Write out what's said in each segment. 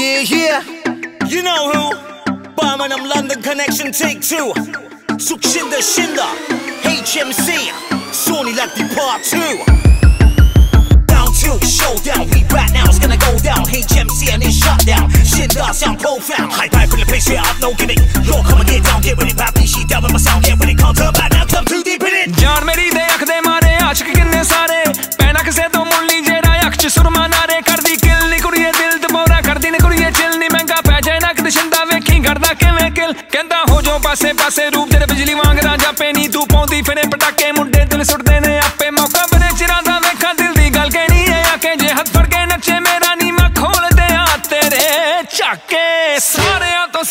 Yeah. You know who? Birmingham, London connection, take two. Sukshinda Shinda, HMC, Sony Lefty Part 2. Down 2, showdown, we back now, it's gonna go down. HMC and it's shut down. Shinda sound profound. High pipe in the place, straight up, no gimmick. Yo, come and get down, get with it. Badly, she down with my sound, get with it. Can't turn back now, cause I'm too deep in it. जान मेरी दे अख दे मारे आशिक किन्ने सारे पैना किसे तो मुल्ली जेरा अख च सुरमा नारे करदी किल नी कुड़िए दिल दबोरा करदी नी कुड़िए चिल नी महंगा पै जाए ना कद शिंदा वेखी करदा किवें किल कहंदा हो जो पासे पासे रूप तेरे बिजली वांग रांझा पैनी तू पौंदी फिरे पटाके मुंडे दिल सुटदे ने आपे मौका बने चिरां दा वेखा दिल दी गल कहनी है आके जे हथ फड़ के नचे मेरा नी मैं खोल दे आ तेरे चाके सारेयां तो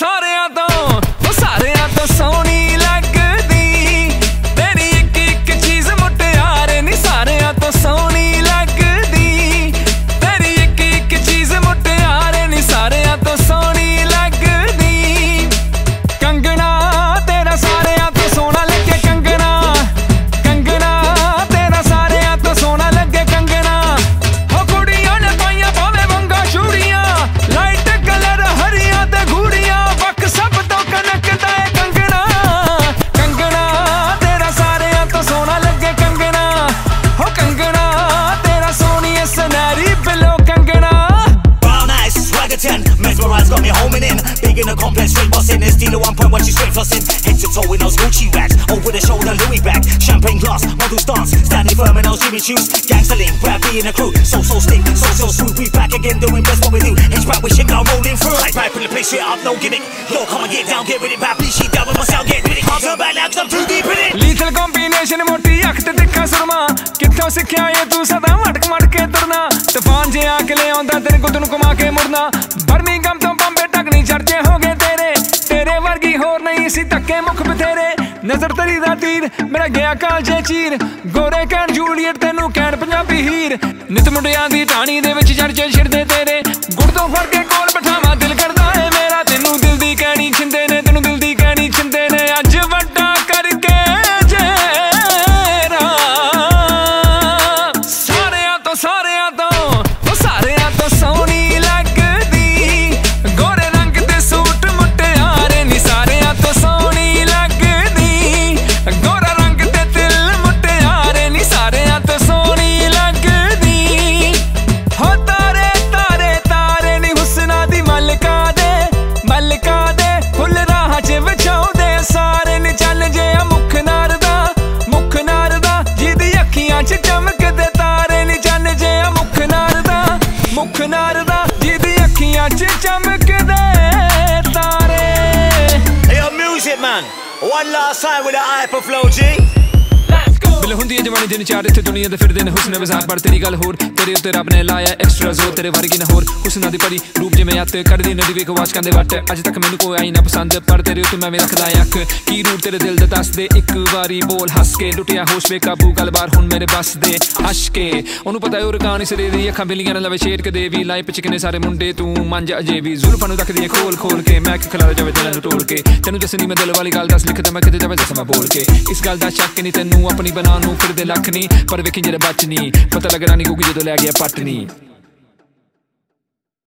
सोनी लगदी तेरी एक चीज मुटियारे नी सारेयां तो सोनी लगदी तेरी एक चीज मुटियारे नी सारेयां तो सोनी लगदी कंगना तेरा सारेयां तो सोना लगे कंगना तेरा सारेयां तो सोना लगे कंगना हो कुड़ियां ने पाइयां भावे वंगा चूड़ियां लाइट कलर हरियां ते घूड़ियां वक सब तो कनकदा है कंगना तेरा सारेयां तो सोना लगे कंगना हो कंगना तेरा सोनी सनैरी बिलो कंगना Brown eyes, swagger 10, mesmerized, got me homing in. Big in the complex, straight bossing. There's dealer 1 point, watch you straight flossing. Head to toe in those Gucci rags, over the shoulder Louis bag. Champagne glass, models dance, standing firm in those Jimmy shoes. Gangster link, Brad B in the crew, so stick, so smooth. We back again, doing best what we do. H-back with shit, now rolling through. High pipe in the place, straight up, no gimmick. Yo, come and get down, get with it. Badly, she down with my sound, get with it. Can't turn back now, cause I'm too deep in it. Lethal combination मोटी अख ते दिखा सुरमा कित्थों सिक्ख्या ये तू सदा मटक के तुरना तूफान जे आके ले आंदा तेरे को तू घुमा के मुड़ना बर्मिंघम तो बॉम्बे तक नहीं चर्चे हो गए तेरे वर्गी होर नहीं सी तक्के मुख बथेरे नजर तेरी दा तीर मेरा गया कालजे चीर गोरे कैन जूलियट तेनू कैन पंजाबी हीर नित मुंडियां दी टाणी दे विच चर्चे छिड़दे तेरे गुड़ तो फड़ के कोल बिठावा दिल करदा है मेरा तेनू दिल दी कहनी छिंदे ने तेनू दिल दी कहनी छिंदे ने अज वड्डा करके सारेयां तो सोनी लगदी गोरे रंग ते सूट मुटियारे नी सारेयां तो सोनी लगदी गोरा रंग ते दिल मुटियारे नी सारेयां तो सोनी लगदी हो तारे नी हुस्ना दी मलका दे फुल राह च विछाउंदे सारे नी चल जे मुख नारदा जिहदी अखियां च चमकदे तारे नी चल जे मुख नारदा जिहदी अखियां च चमकदे तारे. Hey, yo, music man, one last time with the hyper flow, G. बिल हुंदी है जवानी दिन चार इत्थे दुनिया दे फिरदे ने हुस्न बाजार पर तेरी गल होर तेरे उत्ते रब ने लाया एक्स्ट्रा जोर तेरे वर्गी न होर हुस्ना दी परी रूप जिवें अत करदी नदी वे वाच कंदे वट अज तक मैनू कोई आई ना पसंद पर तेरे उत्ते मैं रखदा अख की रूप तेरे दिल दे दस दे एक वारी बोल हस के लुटिया होश बेकाबू गल बार हुन मेरे बस दे हश के ओनू पता है ओ रकान सिरे दी अखां बिल्लियां न लवे शेर के देवी लाइफ च किने सारे मुंडे तू मंज अजे भी जुल्फां नू रखदी खोल के मैं खिला जावे दिल नू टोल के तेनू दसनी मैं दिल वाली गल दस लिखदा मैं किते जावे दस मैं बोल के इस गल दा शक नहीं तेनू अपनी बना नू फिरदे लख नहीं पर वेखी जेरे बच नहीं पता लगना नहीं क्योंकि जदों लै गया पट नहीं.